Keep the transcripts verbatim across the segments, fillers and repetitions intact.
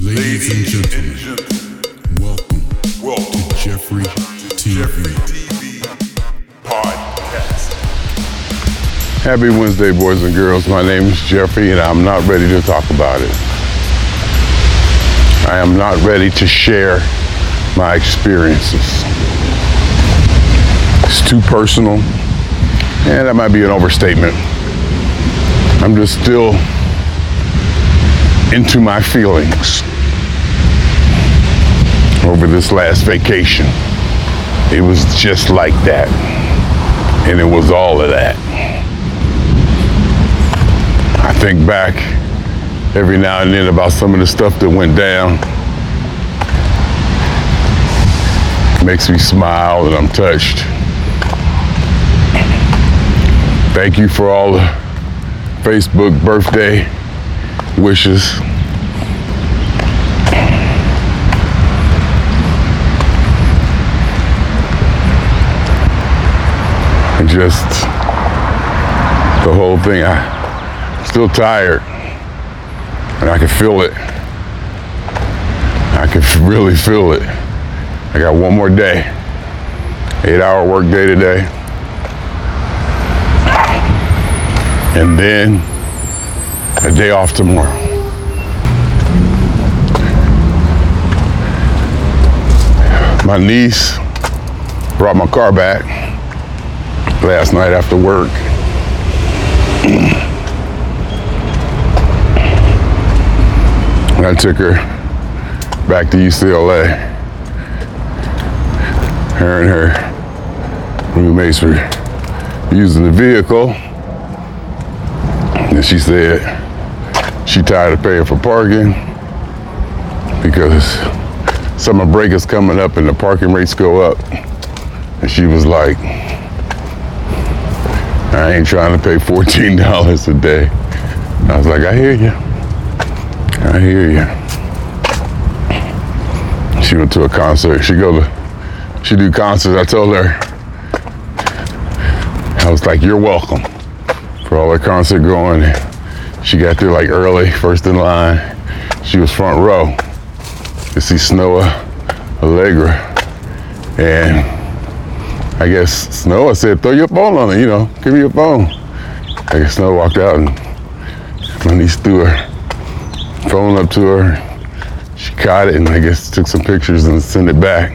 Ladies and gentlemen, welcome, welcome to Jeffrey T V. Jeffrey T V Podcast. Happy Wednesday, boys and girls. My name is Jeffrey, and I'm not ready to talk about it. I am not ready to share my experiences. It's too personal, and that might be an overstatement. I'm just still into my feelings over this last vacation. It was just like that, and it was all of that. I think back every now and then about some of the stuff that went down. It makes me smile and I'm touched. Thank you for all the Facebook birthday wishes. And just the whole thing, I'm still tired, and I can feel it. I can really feel it. I got one more day, eight hour work day today. And then a day off tomorrow. My niece brought my car back last night after work. And I took her back to U C L A. Her and her roommates were using the vehicle. And she said she tired of paying for parking because summer break is coming up and the parking rates go up. And she was like, I ain't trying to pay fourteen dollars a day. I was like, I hear you. I hear you. She went to a concert. She go to, she do concerts. I told her, I was like, you're welcome for all her concert going. She got there like early, first in line. She was front row to see Snowa Allegra. And I guess Snowa said, throw your phone on her, you know, give me your phone. I guess Snowa walked out and my niece threw her phone up to her. She caught it and I guess took some pictures and sent it back.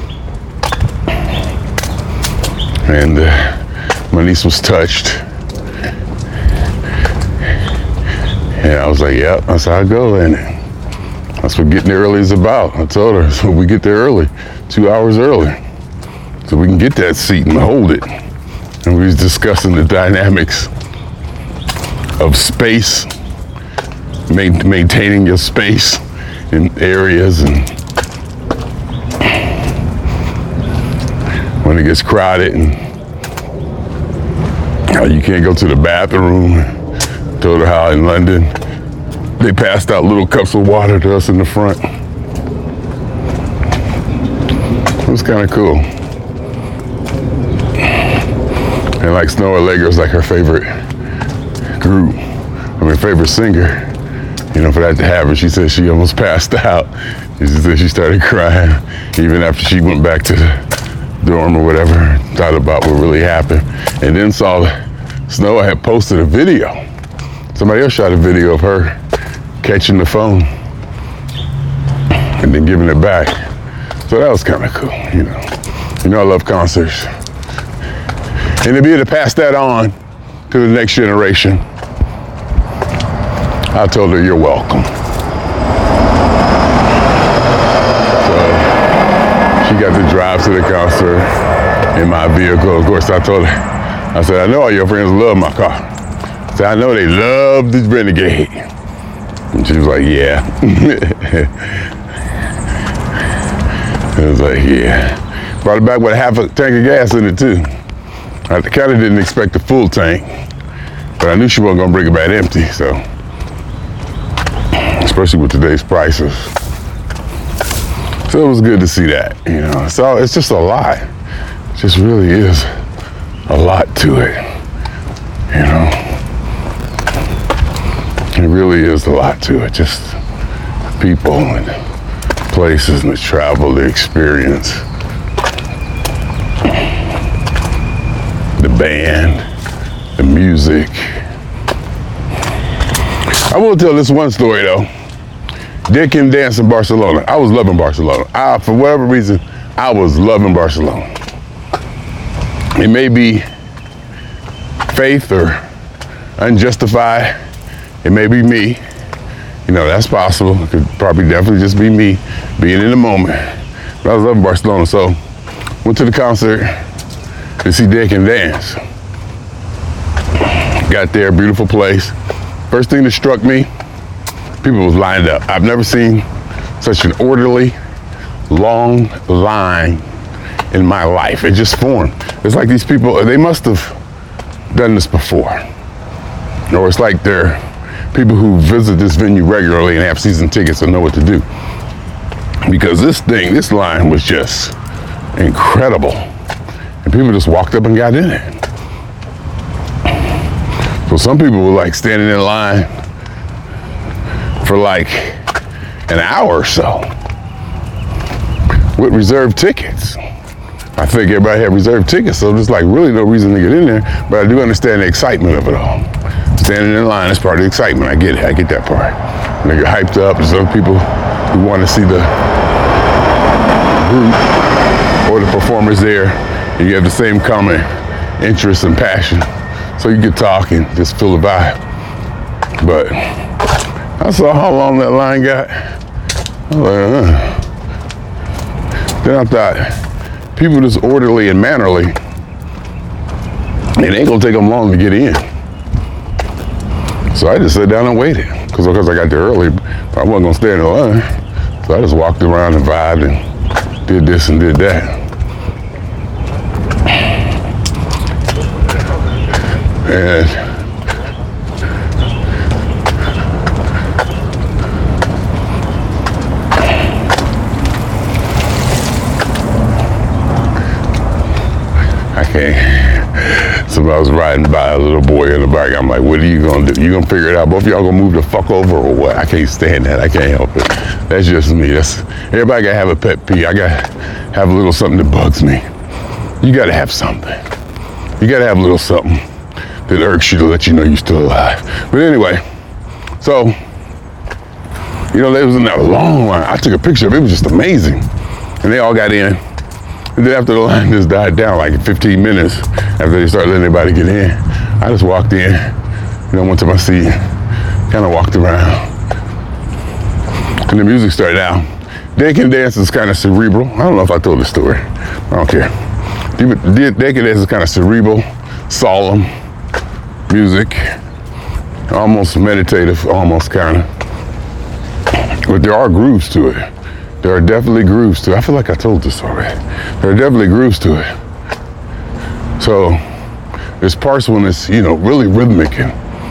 And uh, my niece was touched. And I was like, yep, that's how I go, and that's what getting there early is about. I told her, so we get there early, two hours early, so we can get that seat and hold it. And we was discussing the dynamics of space, ma- maintaining your space in areas, and when it gets crowded and how you can't go to the bathroom. Told her how in London they passed out little cups of water to us in the front. It was kind of cool. And like Snowa Allegra was like her favorite group, I mean favorite singer. You know, for that to happen, she said she almost passed out. She said she started crying even after she went back to the dorm or whatever, thought about what really happened. And then saw Snowa had posted a video. Somebody else shot a video of her catching the phone and then giving it back. So that was kind of cool, you know. You know I love concerts. And to be able to pass that on to the next generation, I told her, you're welcome. So she got to drive to the concert in my vehicle. Of course, I told her, I said, I know all your friends love my car. So I know they love this Renegade. And she was like, yeah. I was like, yeah. Brought it back with a half a tank of gas in it too. I kind of didn't expect a full tank, but I knew she wasn't gonna bring it back empty, so. Especially with today's prices. So it was good to see that, you know. So it's just a lot. It just really is a lot to it, you know. It really is a lot to it. Just people and places and the travel, the experience, the band, the music. I will tell this one story though. Did Kim dance in Barcelona? I was loving Barcelona. I, for whatever reason, I was loving Barcelona. It may be faith or unjustified. It may be me. You know, that's possible. It could probably definitely just be me being in the moment. But I was loving Barcelona, so went to the concert to see Dead Can Dance. Got there, beautiful place. First thing that struck me, people was lined up. I've never seen such an orderly, long line in my life. It just formed. It's like these people, they must have done this before. Or it's like they're people who visit this venue regularly and have season tickets and know what to do. Because this thing, this line was just incredible. And people just walked up and got in it. So some people were like standing in line for like an hour or so with reserved tickets. I think everybody had reserved tickets, so there's like really no reason to get in there, but I do understand the excitement of it all. Standing in line is part of the excitement. I get it, I get that part. And they get hyped up. There's other people who want to see the group or the performers there, and you have the same common interest and passion. So you can talk and just feel the vibe. But I saw how long that line got. I was like, uh. Then I thought, people just orderly and mannerly, it ain't gonna take them long to get in. So I just sat down and waited, because because I got there early, but I wasn't gonna stay in the line. So I just walked around and vibed and did this and did that. And I can't. Somebody was riding by, a little boy in the back. I'm like, what are you gonna do? You gonna figure it out? Both of y'all gonna move the fuck over or what? I can't stand that. I can't help it. That's just me. That's everybody gotta have a pet peeve. I gotta have a little something that bugs me. You gotta have something. You gotta have a little something that irks you to let you know you're still alive. But anyway, so, you know, they was in that long line. I took a picture of it. It was just amazing. And they all got in. And then after the line just died down, like fifteen minutes after they started letting everybody get in, I just walked in, you know, went to my seat, kind of walked around. And the music started out. Dead Can Dance is kind of cerebral. I don't know if I told the story. I don't care. Dead Can Dance is kind of cerebral, solemn music, almost meditative, almost kind of. But there are grooves to it. There are definitely grooves to it. I feel like I told this already. There are definitely grooves to it. So there's parts when it's, you know, really rhythmic. And,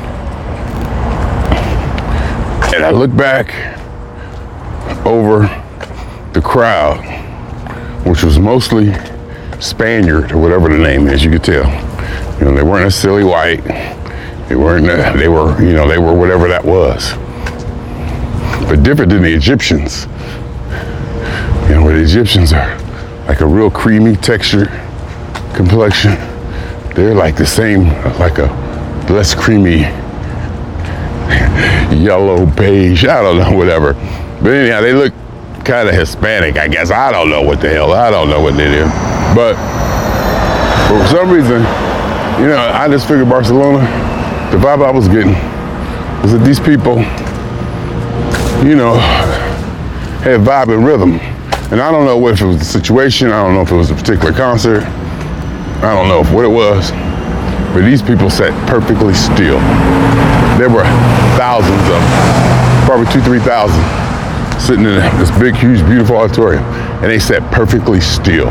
and I look back over the crowd, which was mostly Spaniard or whatever the name is, you could tell. You know, they weren't necessarily white. They weren't, uh, they were, you know, they were whatever that was. But different than the Egyptians. You know, where the Egyptians are like a real creamy texture, complexion. They're like the same, like a less creamy, yellow, beige, I don't know, whatever. But anyhow, they look kind of Hispanic, I guess. I don't know what the hell, I don't know what they do. But for some reason, you know, I just figured Barcelona, the vibe I was getting was that these people, you know, had vibe and rhythm. And I don't know if it was the situation, I don't know if it was a particular concert, I don't know what it was, but these people sat perfectly still. There were thousands of them, probably two, three thousand, sitting in this big, huge, beautiful auditorium, and they sat perfectly still.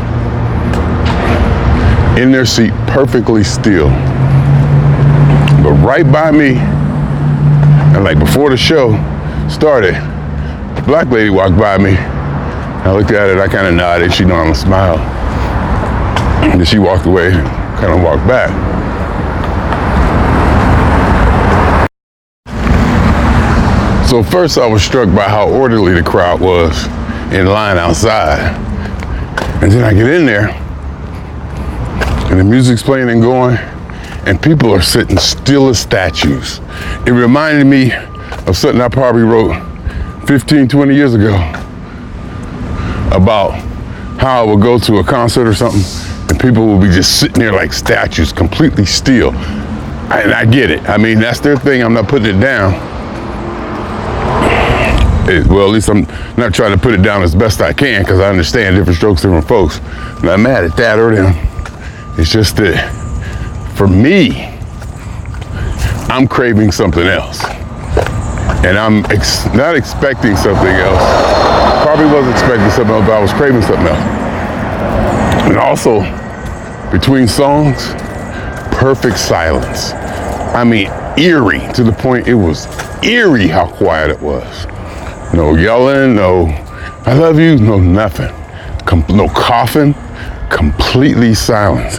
In their seat, perfectly still. But right by me, and like before the show started, a black lady walked by me. I looked at her, I kind of nodded, she know I'm gonna smile. And then she walked away, kind of walked back. So So first I was struck by how orderly the crowd was in line outside. And then I get in there and the music's playing and going and people are sitting still as statues. It reminded me of something I probably wrote fifteen, twenty years ago about how I would go to a concert or something and people would be just sitting there like statues, completely still. And I get it. I mean, that's their thing. I'm not putting it down. It, well, at least I'm not trying to put it down as best I can because I understand different strokes, different folks. I'm not mad at that or them. It's just that for me, I'm craving something else. And I'm ex- not expecting something else. Probably wasn't expecting something else, but I was craving something else. And also, between songs, perfect silence. I mean, eerie to the point it was eerie how quiet it was. No yelling, no, I love you, no nothing. Com- no coughing, completely silence.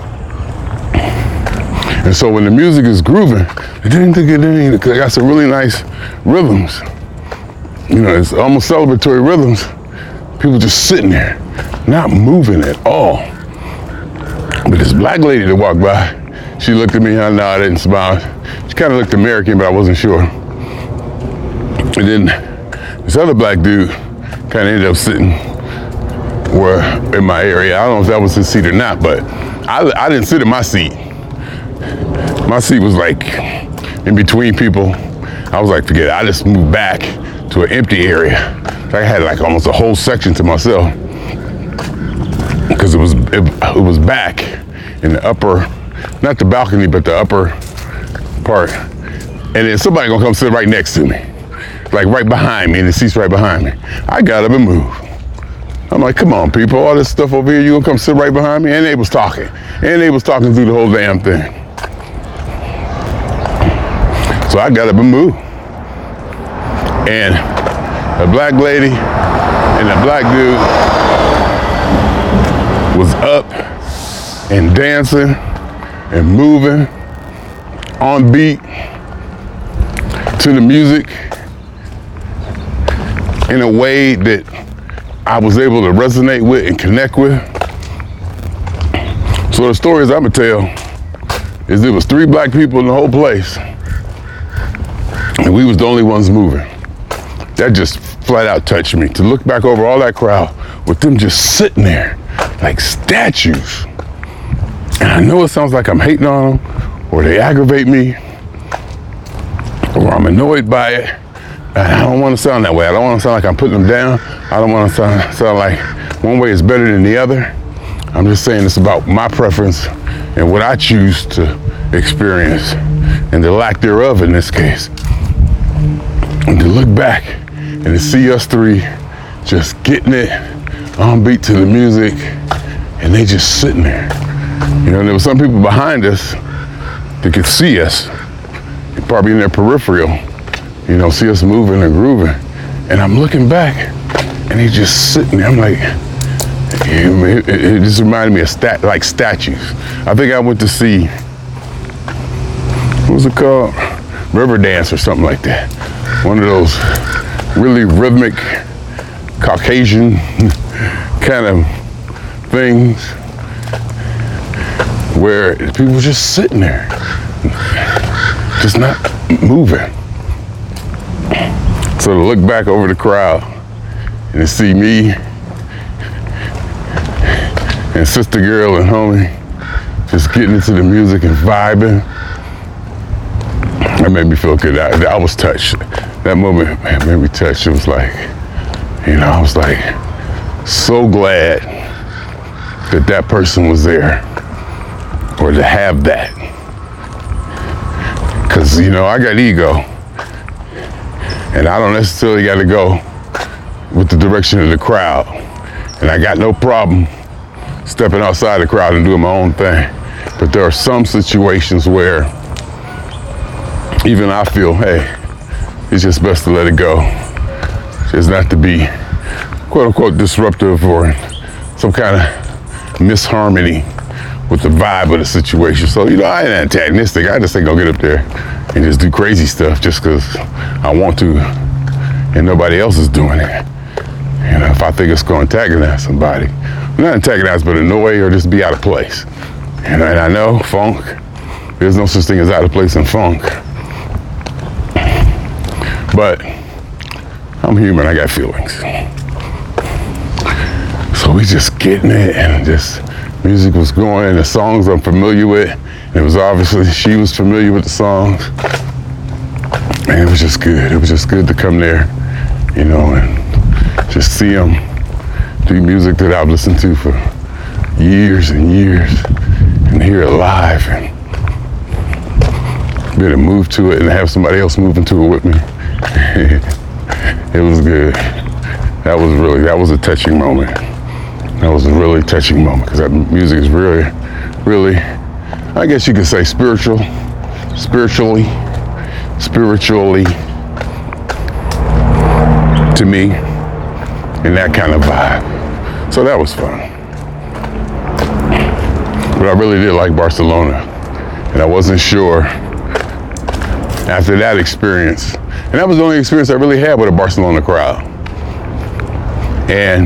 And so when the music is grooving, it didn't think it didn't, because I got some really nice rhythms. You know, it's almost celebratory rhythms. People just sitting there, not moving at all. But this black lady that walked by, she looked at me, I nodded and smiled. She kind of looked American, but I wasn't sure. And then this other black dude kind of ended up sitting where in my area. I don't know if that was his seat or not, but I, I didn't sit in my seat. My seat was like in between people. I was like, forget it. I just moved back to an empty area. I had like almost a whole section to myself because it was it, it was back in the upper, not the balcony, but the upper part. And then somebody gonna come sit right next to me, like right behind me, and the seat's right behind me. I got up and moved. I'm like, come on, people, all this stuff over here, you gonna come sit right behind me? And they was talking, and they was talking through the whole damn thing. So I got up and moved. And a black lady and a black dude was up and dancing and moving on beat to the music in a way that I was able to resonate with and connect with. So the stories I'm gonna tell is there was three black people in the whole place and we was the only ones moving. That just flat out touched me, to look back over all that crowd with them just sitting there like statues. And I know it sounds like I'm hating on them, or they aggravate me, or I'm annoyed by it. And I don't want to sound that way. I don't want to sound like I'm putting them down. I don't want to sound, sound like one way is better than the other. I'm just saying it's about my preference and what I choose to experience, and the lack thereof in this case. And to look back and to see us three just getting it on beat to the music, and they just sitting there. You know, and there were some people behind us that could see us, probably in their peripheral, you know, see us moving and grooving. And I'm looking back and they just sitting there. I'm like, it, it, it just reminded me of stat, like statues. I think I went to see, what was it called? River Dance or something like that. One of those really rhythmic Caucasian kind of things where people were just sitting there, just not moving. So to look back over the crowd and to see me and sister girl and homie just getting into the music and vibing, that made me feel good. I, I was touched. That moment man, made me touched. It was like, you know, I was like so glad that that person was there, or to have that. Cause you know, I got ego, and I don't necessarily got to go with the direction of the crowd. And I got no problem stepping outside the crowd and doing my own thing. But there are some situations where even I feel, hey, it's just best to let it go. Just not to be quote unquote disruptive or some kind of misharmony with the vibe of the situation. So, you know, I ain't antagonistic. I just ain't gonna get up there and just do crazy stuff just because I want to and nobody else is doing it. You know, if I think it's going to antagonize somebody, not antagonize, but annoy or just be out of place. And I know funk, there's no such thing as out of place in funk. But I'm human, I got feelings. So we just getting it, and just music was going, and the songs I'm familiar with. And it was obviously, she was familiar with the songs. And it was just good. It was just good to come there, you know, and just see them do music that I've listened to for years and years, and hear it live, and be able to move to it and have somebody else move into it with me. It was good. That was really, that was a touching moment. That was a really touching moment, because that music is really, really, I guess you could say spiritual, spiritually, spiritually to me, and that kind of vibe. So that was fun. But I really did like Barcelona, and I wasn't sure after that experience, and that was the only experience I really had with a Barcelona crowd. And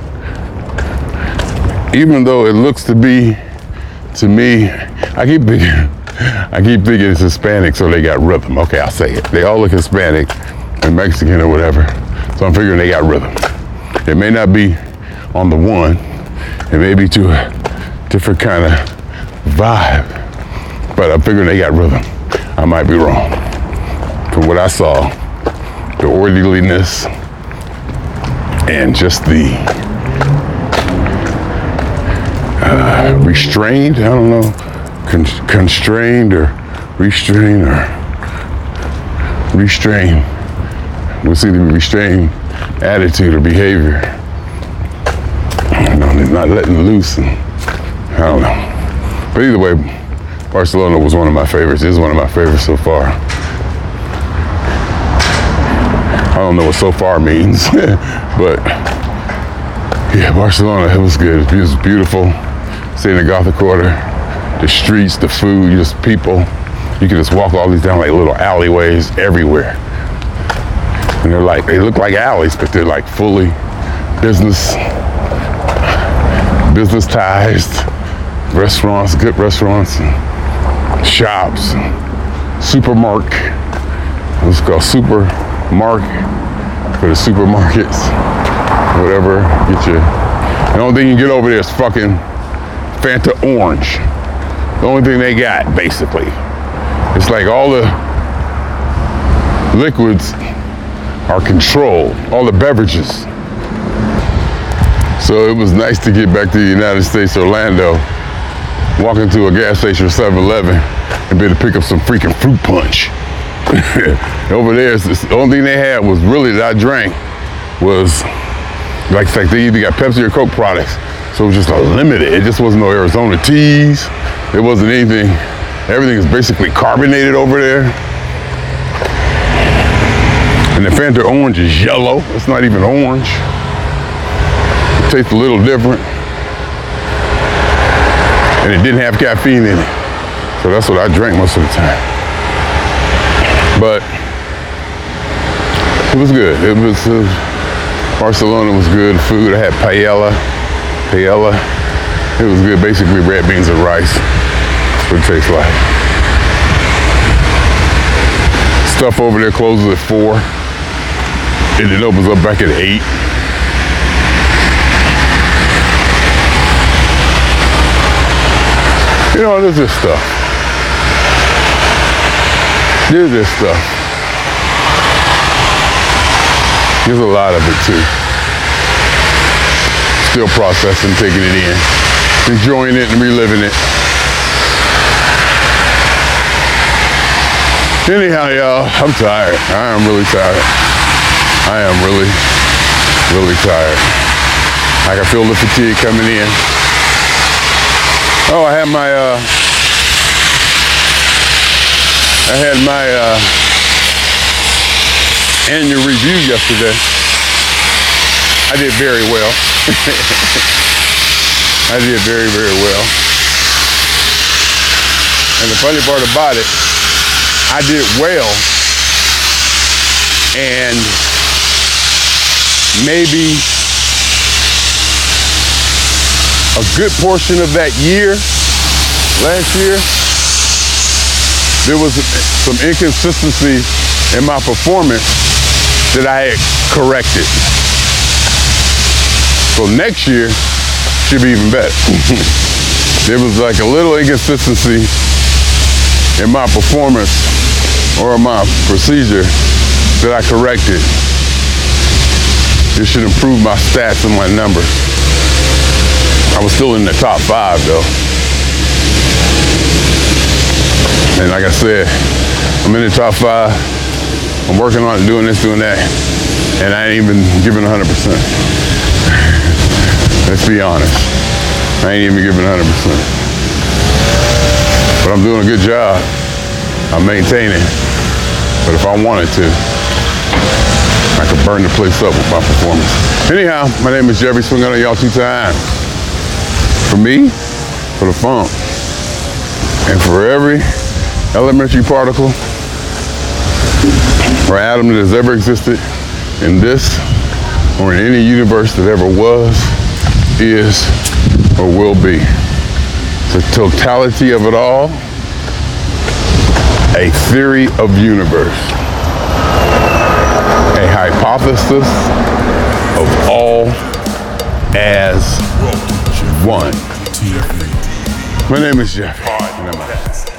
even though it looks to be, to me, I keep thinking, I keep thinking it's Hispanic, so they got rhythm. Okay, I'll say it. They all look Hispanic and Mexican or whatever, so I'm figuring they got rhythm. It may not be on the one, it may be to a different kind of vibe, but I'm figuring they got rhythm. I might be wrong. From what I saw, the orderliness and just the uh, restrained, I don't know, con- constrained or restrained or restrained. We'll see the restrained attitude or behavior. You know, they're not letting loose, and I don't know. But either way, Barcelona was one of my favorites. It is one of my favorites so far. I don't know what so far means, but yeah, Barcelona, it was good. It was beautiful. Staying in the Gothic Quarter, the streets, the food, just people. You can just walk all these down like little alleyways everywhere. And they're like, they look like alleys, but they're like fully business, business-tized restaurants, good restaurants, and shops, and supermarket. It's called supermarket for the supermarkets, whatever. Get your. The only thing you can get over there is fucking Fanta Orange. The only thing they got, basically. It's like all the liquids are controlled, all the beverages. So it was nice to get back to the United States, Orlando, walk into a gas station or seven eleven and be able to pick up some freaking fruit punch. Over there, the only thing they had was really that I drank was like, like they either got Pepsi or Coke products. So it was just a limited. It just wasn't no Arizona teas. It wasn't anything. Everything is basically carbonated over there. And the Fanta Orange is yellow. It's not even orange. It tastes a little different. And it didn't have caffeine in it. So that's what I drank most of the time. But it was good. It was, uh, Barcelona was good. Food, I had paella. Paella. It was good. Basically red beans and rice. That's what it tastes like. Stuff over there closes at four. And it opens up back at eight. You know, there's this stuff. There's this stuff. There's a lot of it too. Still processing, taking it in, enjoying it and reliving it. Anyhow, y'all, I'm tired. I am really tired. I am really, really tired. I can feel the fatigue coming in. Oh, I had my, uh, I had my uh, annual review yesterday. I did very well. I did very, very well. And the funny part about it, I did well, and maybe a good portion of that year, last year, there was some inconsistency in my performance that I had corrected. So next year should be even better. There was like a little inconsistency in my performance or my procedure that I corrected. It should improve my stats and my numbers. I was still in the top five though. And like I said, I'm in the top five. I'm working on it, doing this, doing that, and I ain't even giving one hundred percent. Let's be honest. I ain't even giving one hundred percent. But I'm doing a good job. I'm maintaining. But if I wanted to, I could burn the place up with my performance. Anyhow, my name is Jeffrey Swing on y'all two times. For me, for the funk, and for every elementary particle or atom that has ever existed in this or in any universe that ever was, is, or will be. The totality of it all, a theory of universe, a hypothesis of all as one. My name is Jeff, and I'm out.